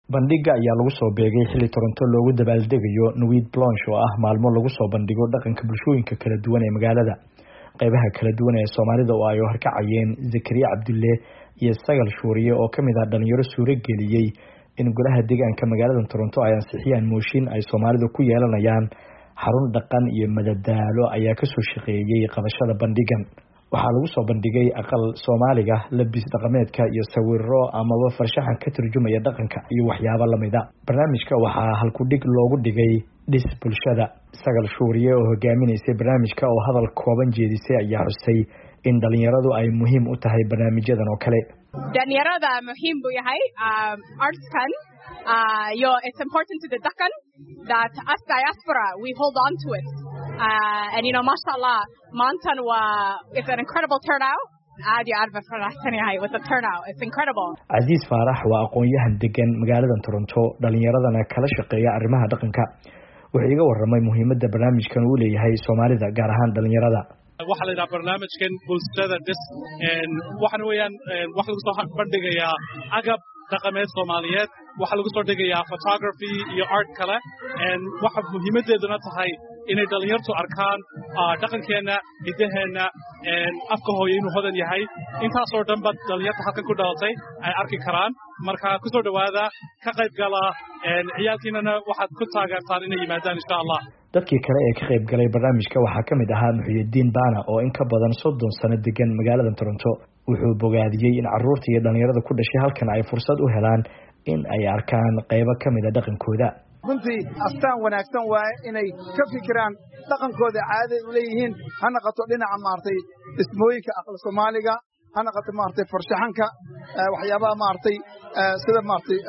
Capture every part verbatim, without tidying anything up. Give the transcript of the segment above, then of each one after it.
bandhiga ayaa lagu soo beegay xilli Toronto loogu dabaaldegayo Nuit Blanche oo ah maalmo lagu soo bandhigo dhaqanka bulshooyinka kala duwan ee magaalada. Qaybaha kala duwan ee Soomaalida oo ay horkacayeen Zakariya Cabdulle iyo Sagal Shuuriye oo kamid ah dhalinyaro suura geliyay in golaha deegaanka magaalada Toronto ay ansixiyaan mooshin ay Soomaalida ku yeelanayaan xarun dhaqan iyo madadaalo ayaa ka soo shaqeeyay qabashada bandhigan. waxaa lagu soo bandhigay aqal Soomaaliga labis dhaqameedka iyo sawirro amaba farshaxan ka turjumaya dhaqanka iyo waxyaabo lamid ah. Barnaamijka waxaa halku dhig loogu dhigay dhis bulshada. Sagal Shuuriye oo hogaaminaysay barnaamijka oo hadal kooban jeedisay ayaa xusay in dhalinyaradu ay muhiim u tahay barnaamijyadan oo kale. dhalinyarada muhiim buu yahay artskan uh, yo it's important to the dhaqan that as diaspora we hold on to it. Uh, and you know, mashallah, Montan wa it's an incredible turnout. Aad iyo aad baan faraxsanahay with the turnout. It's incredible. Aziz Faarax waa aqoon-yahan degan magaalada Toronto, dhalinyaradana kala shaqeeya arrimaha dhaqanka. Wuxuu iga warramay muhiimadda barnaamijkan uu leeyahay Soomaalida gaar ahaan dhalinyarada. waxa la yiraahdaa barnaamijkan bulshada dhis een waxaan weeyaan wax lagu soo bandhigayaa agab dhaqameed Soomaaliyeed, waxa lagu soo dhigayaa photography iyo art kale een waxa muhiimadeeduna tahay inay dhalinyartu arkaan dhaqankeena, hidaheena, een afka hooyo inuu hodan yahay. intaas oo dhan bad dhalinyarta halkan ku dhalatay ay arki karaan. marka ku soo dhawaada ka qayb gala een ciyaalkiinana waxaad ku taageertaan inay yimaadaan insha Allah. dadkii kale ee ka qayb galay barnaamijka waxaa kamid ahaa Muxyidiin Baana oo in ka badan soddon sano degan magaalada Toronto. wuxuu bogaadiyay in carruurta iyo dhalinyarada ku dhashay halkan ay fursad u helaan in ay arkaan qaybo kamid ah dhaqankooda. runtii astaan wanaagsan waa inay ka fikiraan dhaqankooda caadi u leeyihiin ha noqoto dhinaca maartay ismooyinka aqal Soomaaliga, ha noqoto maartay farshaxanka waxyaabaha maartay sida maartay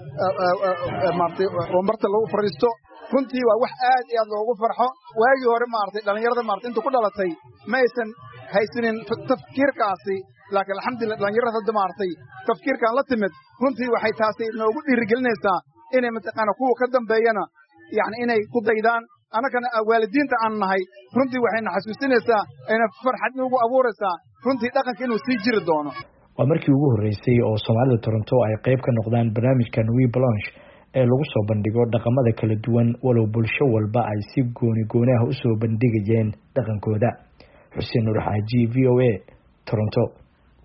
maartay wambarta lagu fariisto. runtii waa wax aad iyo aad loogu farxo. waagii hore maartay dhalinyarada maartay inta ku dhalatay ma aysan haysanin tafkiirkaasi, laakiin alxamdulillah dhalinyarada hadda maartay tafkiirkan la timid runtii waxay taasi noogu dhiirigelinaysaa inay mataqaana kuwa ka dambeeyana yani inay ku daydaan. annagana waalidiinta aan nahay runtii waxayna xasuusinaysaa ayna farxad nagu abuuraysaa runtii dhaqanka inuu sii jiri doono. waa markii ugu horreysay oo Soomaalida Toronto ay qayb ka noqdaan barnaamijka Nuit Blanche ee lagu soo bandhigo dhaqamada kala duwan, walow bulsho walba ay si gooni gooni ah u soo bandhigayeen dhaqankooda. Xuseen Nur Xaaji, V O A, Toronto.